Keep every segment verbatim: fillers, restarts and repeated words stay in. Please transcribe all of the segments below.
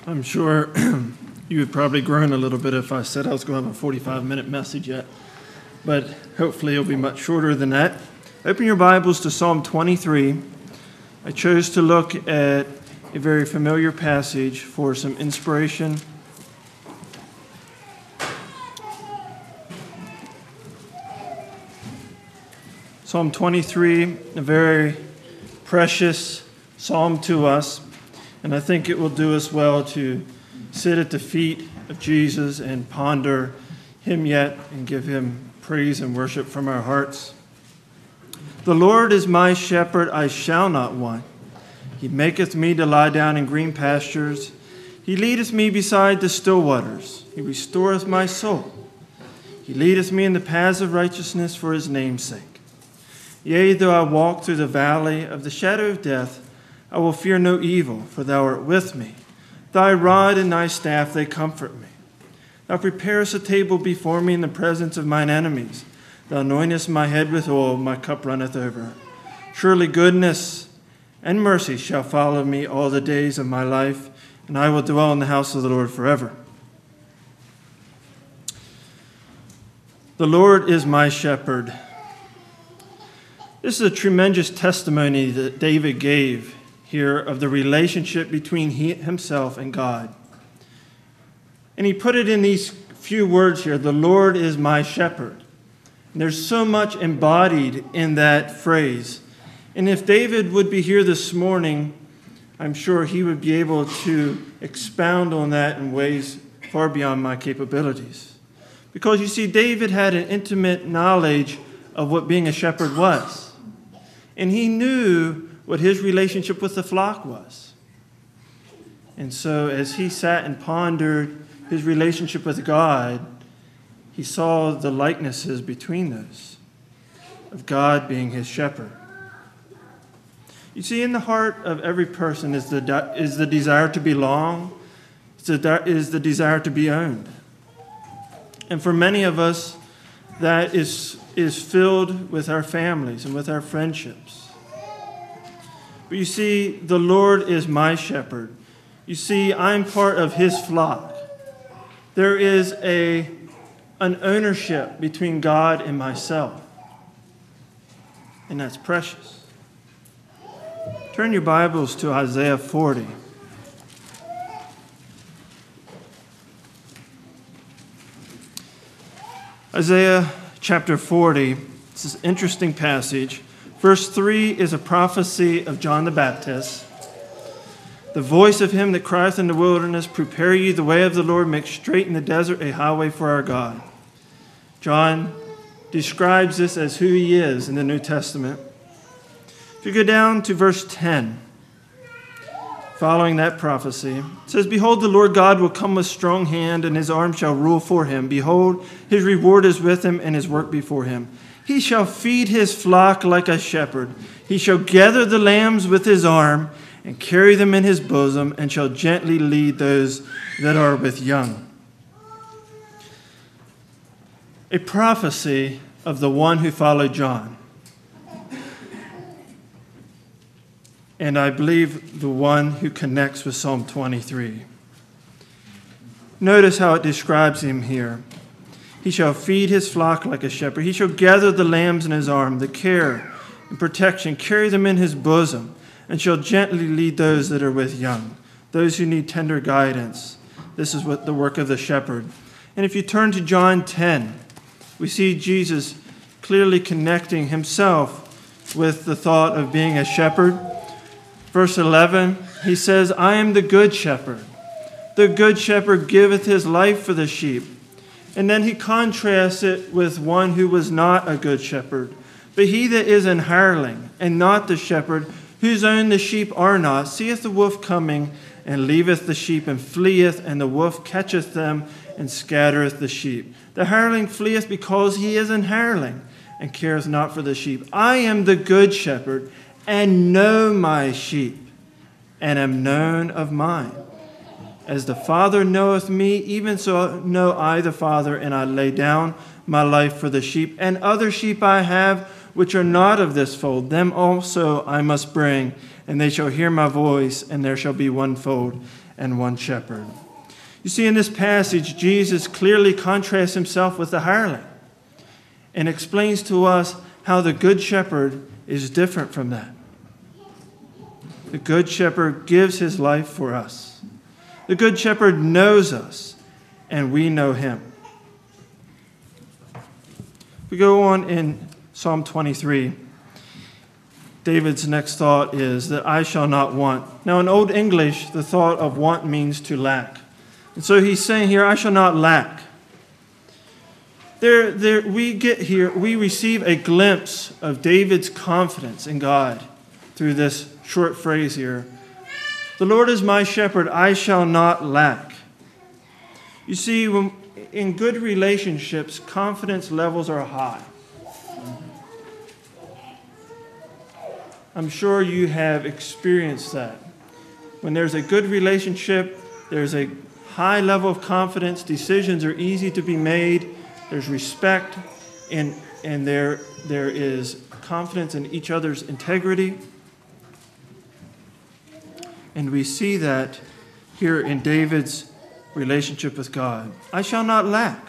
I'm sure you would probably groan a little bit if I said I was going to have a forty-five minute message yet, but hopefully it'll be much shorter than that. Open your Bibles to Psalm twenty-three. I chose to look at a very familiar passage for some inspiration. Psalm twenty-three, a very precious psalm to us, and I think it will do us well to sit at the feet of Jesus and ponder him yet and give him praise and worship from our hearts. The Lord is my shepherd, I shall not want. He maketh me to lie down in green pastures. He leadeth me beside the still waters. He restoreth my soul. He leadeth me in the paths of righteousness for his name's sake. Yea, though I walk through the valley of the shadow of death, I will fear no evil, for thou art with me. Thy rod and thy staff, they comfort me. Thou preparest a table before me in the presence of mine enemies. Thou anointest my head with oil, my cup runneth over. Surely goodness and mercy shall follow me all the days of my life, and I will dwell in the house of the Lord forever. The Lord is my shepherd. This is a tremendous testimony that David gave here of the relationship between he, himself and God. And he put it in these few words here, the Lord is my shepherd. And there's so much embodied in that phrase. And if David would be here this morning, I'm sure he would be able to expound on that in ways far beyond my capabilities. Because you see, David had an intimate knowledge of what being a shepherd was. And he knew what his relationship with the flock was. And so as he sat and pondered his relationship with God, he saw the likenesses between those, of God being his shepherd. You see, in the heart of every person is the, de- is the desire to belong, is the, de- is the desire to be owned. And for many of us, that is, is filled with our families and with our friendships. But you see, the Lord is my shepherd. You see, I'm part of his flock. There is a, an ownership between God and myself. And that's precious. Turn your Bibles to Isaiah forty. Isaiah chapter forty, this is an interesting passage. Verse three is a prophecy of John the Baptist. The voice of him that crieth in the wilderness, prepare ye the way of the Lord, make straight in the desert a highway for our God. John describes this as who he is in the New Testament. If you go down to verse ten, following that prophecy, it says, Behold, the Lord God will come with strong hand, and his arm shall rule for him. Behold, his reward is with him, and his work before him. He shall feed his flock like a shepherd. He shall gather the lambs with his arm, and carry them in his bosom, and shall gently lead those that are with young. A prophecy of the one who followed John. And I believe the one who connects with Psalm twenty-three. Notice how it describes him here. He shall feed his flock like a shepherd. He shall gather the lambs in his arm, the care and protection, carry them in his bosom, and shall gently lead those that are with young, those who need tender guidance. This is what the work of the shepherd. And if you turn to John ten, we see Jesus clearly connecting himself with the thought of being a shepherd. Verse eleven, he says, I am the good shepherd. The good shepherd giveth his life for the sheep. And then he contrasts it with one who was not a good shepherd. But he that is an hireling, and not the shepherd, whose own the sheep are not, seeth the wolf coming, and leaveth the sheep, and fleeth, and the wolf catcheth them, and scattereth the sheep. The hireling fleeth because he is an hireling, and careth not for the sheep. I am the good shepherd, and know my sheep, and am known of mine. As the Father knoweth me, even so know I the Father, and I lay down my life for the sheep. And other sheep I have, which are not of this fold, them also I must bring, and they shall hear my voice, and there shall be one fold and one shepherd. You see, in this passage, Jesus clearly contrasts himself with the hireling and explains to us how the good shepherd is different from that. The good shepherd gives his life for us. The good shepherd knows us, and we know him. We go on in Psalm twenty-three. David's next thought is that I shall not want. Now, in Old English, the thought of want means to lack. And so he's saying here, I shall not lack. There, there, we get here, we receive a glimpse of David's confidence in God through this short phrase here. The Lord is my shepherd, I shall not lack. You see, when, in good relationships, confidence levels are high. I'm sure you have experienced that. When there's a good relationship, there's a high level of confidence, decisions are easy to be made, there's respect, and, and there, there is confidence in each other's integrity. And we see that here in David's relationship with God. I shall not lack.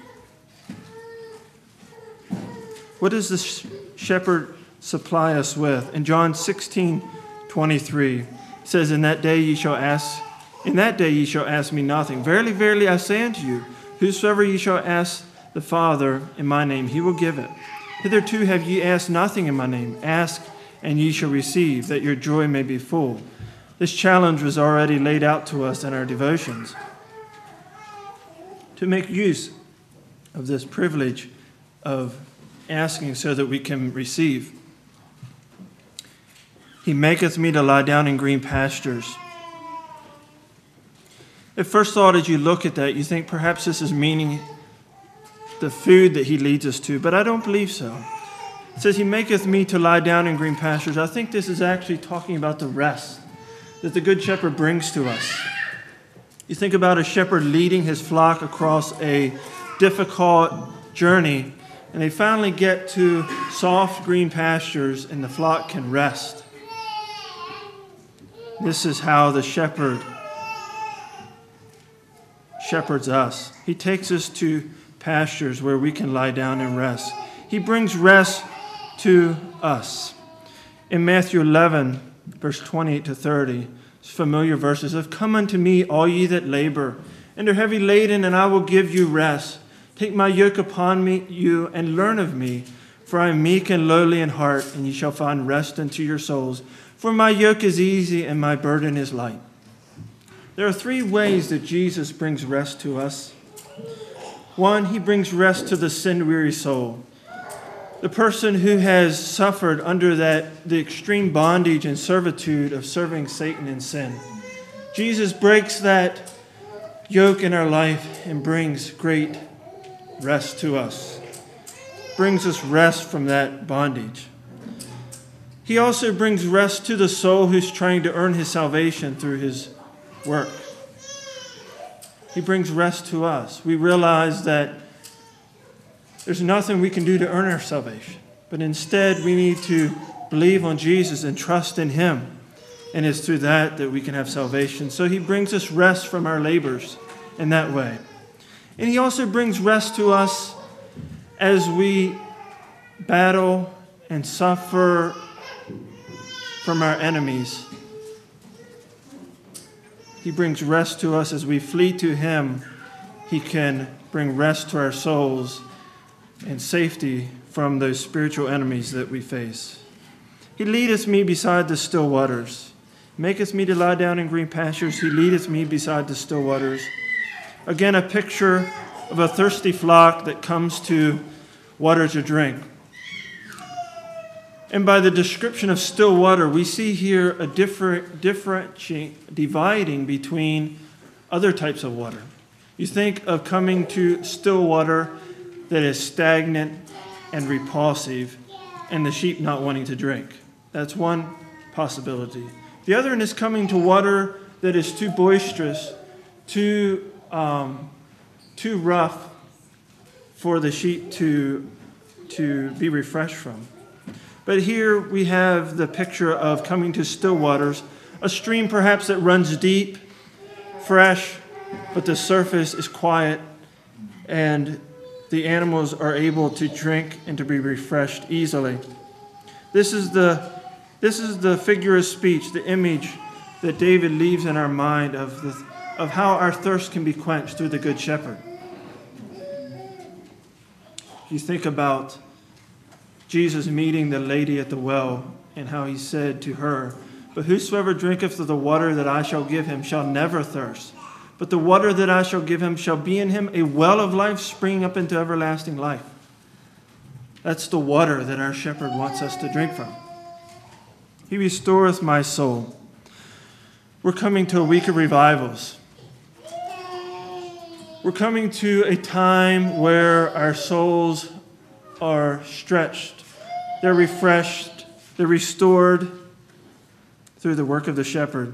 What does the shepherd supply us with? In John sixteen twenty-three, it says, In that day ye shall ask, in that day ye shall ask me nothing. Verily, verily, I say unto you, whosoever ye shall ask the Father in my name, he will give it. Hitherto have ye asked nothing in my name. Ask, and ye shall receive, that your joy may be full. This challenge was already laid out to us in our devotions. To make use of this privilege of asking so that we can receive. He maketh me to lie down in green pastures. At first thought, as you look at that, you think perhaps this is meaning the food that he leads us to, but I don't believe so. It says, he maketh me to lie down in green pastures. I think this is actually talking about the rest that the Good Shepherd brings to us. You think about a shepherd leading his flock across a difficult journey, and they finally get to soft green pastures, and the flock can rest. This is how the shepherd shepherds us. He takes us to pastures where we can lie down and rest. He brings rest to us. In Matthew eleven, verse twenty-eight to thirty, familiar verses of, Come unto me, all ye that labor and are heavy laden, and I will give you rest. Take my yoke upon me, you, and learn of me, for I am meek and lowly in heart, and ye shall find rest unto your souls. For my yoke is easy and my burden is light. There are three ways that Jesus brings rest to us. One, he brings rest to the sin-weary soul. The person who has suffered under that the extreme bondage and servitude of serving Satan and sin. Jesus breaks that yoke in our life and brings great rest to us. Brings us rest from that bondage. He also brings rest to the soul who's trying to earn his salvation through his work. He brings rest to us. We realize that there's nothing we can do to earn our salvation, but instead we need to believe on Jesus and trust in him, and it's through that that we can have salvation. So he brings us rest from our labors in that way. And he also brings rest to us as we battle and suffer from our enemies. He brings rest to us as we flee to him. He can bring rest to our souls and safety from those spiritual enemies that we face. He leadeth me beside the still waters. Maketh me to lie down in green pastures. He leadeth me beside the still waters. Again, a picture of a thirsty flock that comes to water to drink. And by the description of still water, we see here a different, different dividing between other types of water. You think of coming to still water that is stagnant and repulsive, and the sheep not wanting to drink. That's one possibility. The other one is coming to water that is too boisterous, too, um, too rough for the sheep to, to be refreshed from. But here we have the picture of coming to still waters, a stream perhaps that runs deep, fresh, but the surface is quiet, and the animals are able to drink and to be refreshed easily. This is the, this is the figure of speech, the image that David leaves in our mind of, the, of how our thirst can be quenched through the Good Shepherd. You think about Jesus meeting the lady at the well and how he said to her, "But whosoever drinketh of the water that I shall give him shall never thirst. But the water that I shall give him shall be in him a well of life springing up into everlasting life." That's the water that our shepherd wants us to drink from. He restoreth my soul. We're coming to a week of revivals. We're coming to a time where our souls are stretched. They're refreshed. They're restored through the work of the shepherd.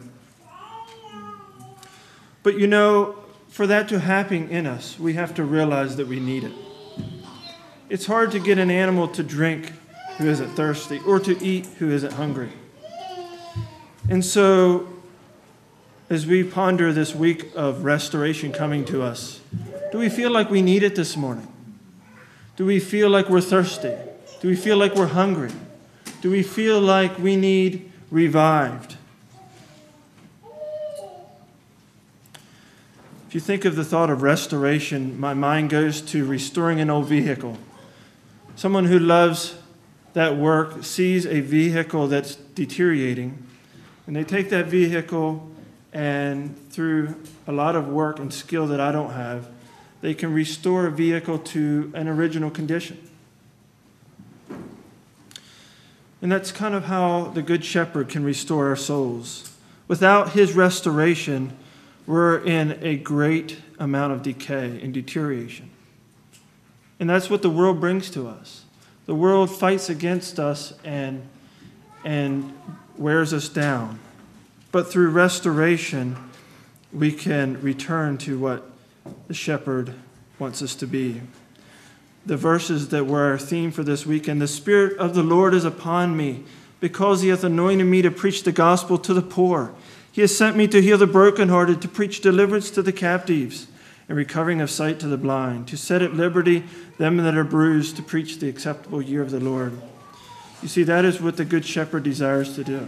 But you know, for that to happen in us, we have to realize that we need it. It's hard to get an animal to drink who isn't thirsty, or to eat who isn't hungry. And so, as we ponder this week of restoration coming to us, do we feel like we need it this morning? Do we feel like we're thirsty? Do we feel like we're hungry? Do we feel like we need revived? If you think of the thought of restoration, my mind goes to restoring an old vehicle. Someone who loves that work sees a vehicle that's deteriorating, and they take that vehicle and through a lot of work and skill that I don't have, they can restore a vehicle to an original condition. And that's kind of how the Good Shepherd can restore our souls. Without his restoration, we're in a great amount of decay and deterioration. And that's what the world brings to us. The world fights against us and, and wears us down. But through restoration, we can return to what the shepherd wants us to be. The verses that were our theme for this weekend: "The Spirit of the Lord is upon me, because he hath anointed me to preach the gospel to the poor. He has sent me to heal the brokenhearted, to preach deliverance to the captives, and recovering of sight to the blind, to set at liberty them that are bruised, to preach the acceptable year of the Lord." You see, that is what the Good Shepherd desires to do.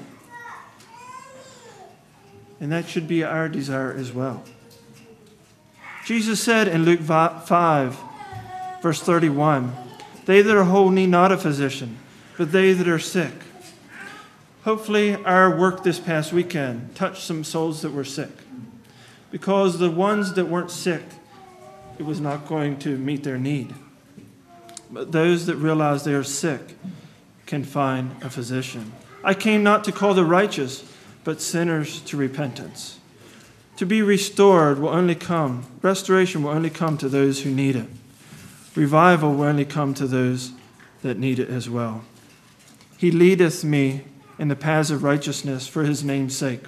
And that should be our desire as well. Jesus said in Luke five, verse thirty-one, "They that are whole need not a physician, but they that are sick." Hopefully our work this past weekend touched some souls that were sick. Because the ones that weren't sick, it was not going to meet their need. But those that realize they are sick can find a physician. "I came not to call the righteous, but sinners to repentance." To be restored will only come, restoration will only come to those who need it. Revival will only come to those that need it as well. "He leadeth me in the paths of righteousness for his name's sake."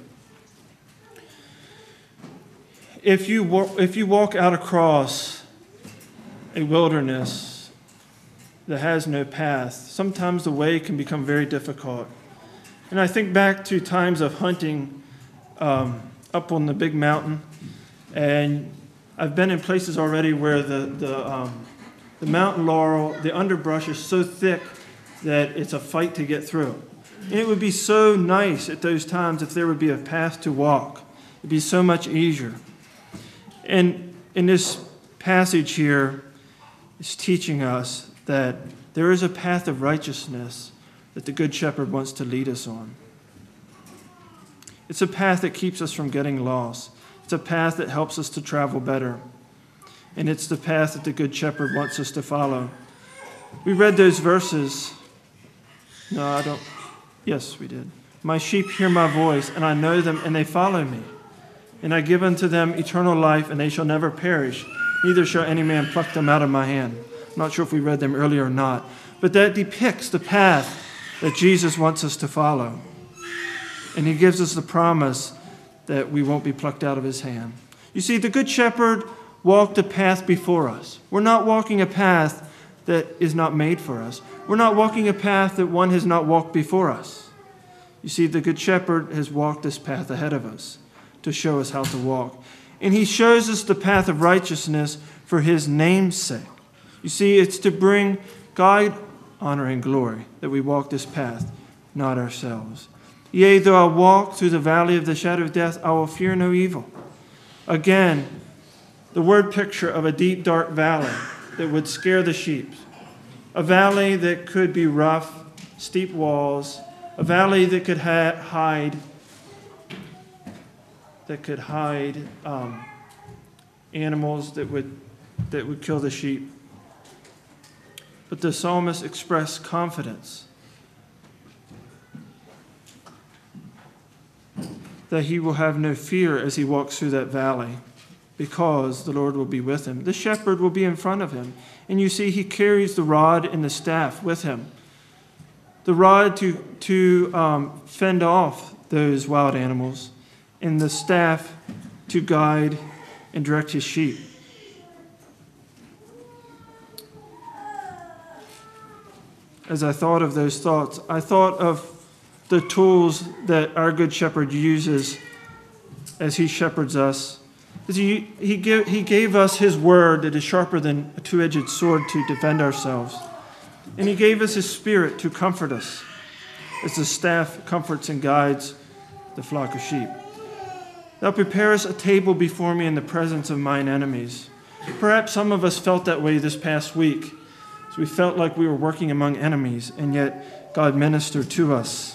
If you, walk, if you walk out across a wilderness that has no path, sometimes the way can become very difficult. And I think back to times of hunting um, up on the big mountain, and I've been in places already where the, the, um, the mountain laurel, the underbrush is so thick that it's a fight to get through. And it would be so nice at those times if there would be a path to walk. It'd be so much easier. And in this passage here, it's teaching us that there is a path of righteousness that the Good Shepherd wants to lead us on. It's a path that keeps us from getting lost. It's a path that helps us to travel better. And it's the path that the Good Shepherd wants us to follow. We read those verses. No, I don't. Yes, we did. "My sheep hear my voice, and I know them, and they follow me. And I give unto them eternal life, and they shall never perish. Neither shall any man pluck them out of my hand." I'm not sure if we read them earlier or not. But that depicts the path that Jesus wants us to follow. And he gives us the promise that we won't be plucked out of his hand. You see, the Good Shepherd walked a path before us. We're not walking a path that is not made for us. We're not walking a path that one has not walked before us. You see, the Good Shepherd has walked this path ahead of us to show us how to walk. And he shows us the path of righteousness for his name's sake. You see, it's to bring God honor and glory that we walk this path, not ourselves. Yea, though I walk through the valley of the shadow of death, I will fear no evil. Again, the word picture of a deep, dark valley that would scare the sheep. A valley that could be rough, steep walls. A valley that could ha- hide, that could hide um, animals that would that would kill the sheep. But the psalmist expressed confidence that he will have no fear as he walks through that valley, because the Lord will be with him. The shepherd will be in front of him. And you see, he carries the rod and the staff with him. The rod to, to um, fend off those wild animals, and the staff to guide and direct his sheep. As I thought of those thoughts, I thought of the tools that our Good Shepherd uses as he shepherds us. As he, he, give, he gave us his word that is sharper than a two-edged sword to defend ourselves. And he gave us his Spirit to comfort us, as the staff comforts and guides the flock of sheep. Thou preparest a table before me in the presence of mine enemies. Perhaps some of us felt that way this past week. So we felt like we were working among enemies, and yet God ministered to us.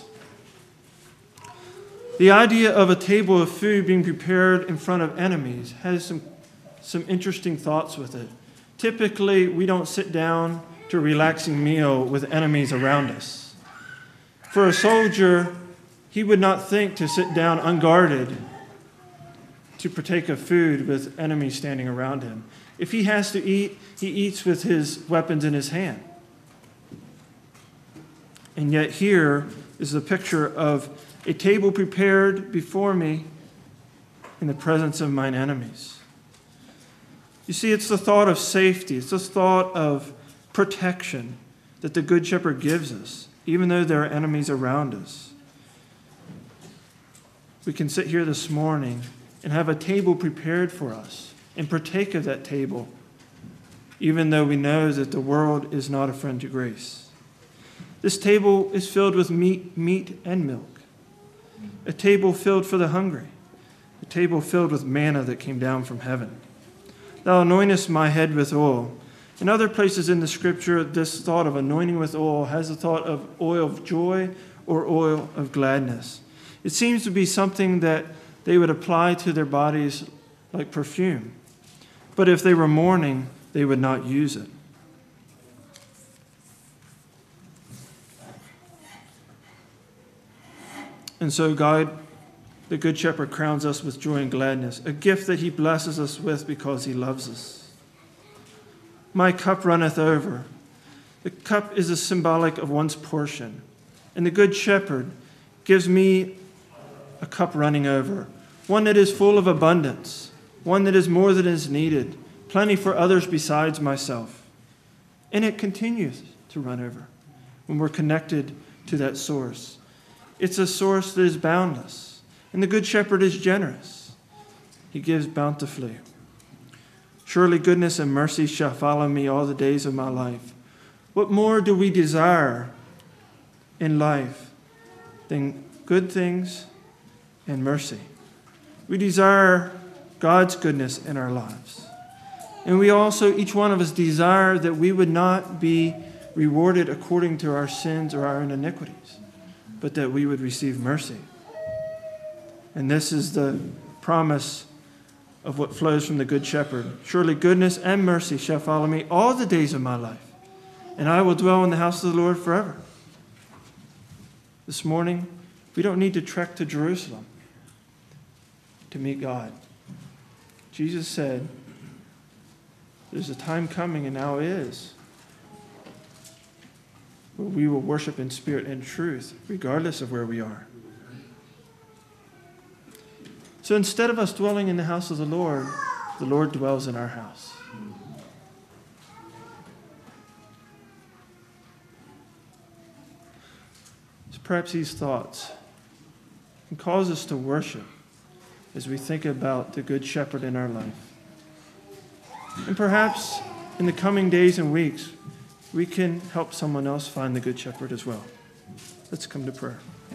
The idea of a table of food being prepared in front of enemies has some, some interesting thoughts with it. Typically, we don't sit down to a relaxing meal with enemies around us. For a soldier, he would not think to sit down unguarded to partake of food with enemies standing around him. If he has to eat, he eats with his weapons in his hand. And yet here is the picture of a table prepared before me in the presence of mine enemies. You see, it's the thought of safety. It's the thought of protection that the Good Shepherd gives us, even though there are enemies around us. We can sit here this morning and have a table prepared for us and partake of that table, even though we know that the world is not a friend to grace. This table is filled with meat, meat and milk. A table filled for the hungry. A table filled with manna that came down from heaven. Thou anointest my head with oil. In other places in the Scripture, this thought of anointing with oil has the thought of oil of joy or oil of gladness. It seems to be something that they would apply to their bodies like perfume. But if they were mourning, they would not use it. And so God, the Good Shepherd, crowns us with joy and gladness, a gift that he blesses us with because he loves us. My cup runneth over. The cup is a symbolic of one's portion. And the Good Shepherd gives me a cup running over, one that is full of abundance, one that is more than is needed, plenty for others besides myself. And it continues to run over when we're connected to that source. It's a source that is boundless. And the Good Shepherd is generous. He gives bountifully. Surely goodness and mercy shall follow me all the days of my life. What more do we desire in life than good things and mercy? We desire God's goodness in our lives. And we also, each one of us, desire that we would not be rewarded according to our sins or our own iniquities, but that we would receive mercy. And this is the promise of what flows from the Good Shepherd. Surely goodness and mercy shall follow me all the days of my life, and I will dwell in the house of the Lord forever. This morning, we don't need to trek to Jerusalem to meet God. Jesus said, there's a time coming, and now is, where we will worship in spirit and truth, regardless of where we are. So instead of us dwelling in the house of the Lord, the Lord dwells in our house. perhaps these thoughts can cause us to worship as we think about the Good Shepherd in our life. And perhaps in the coming days and weeks, we can help someone else find the Good Shepherd as well. Let's come to prayer.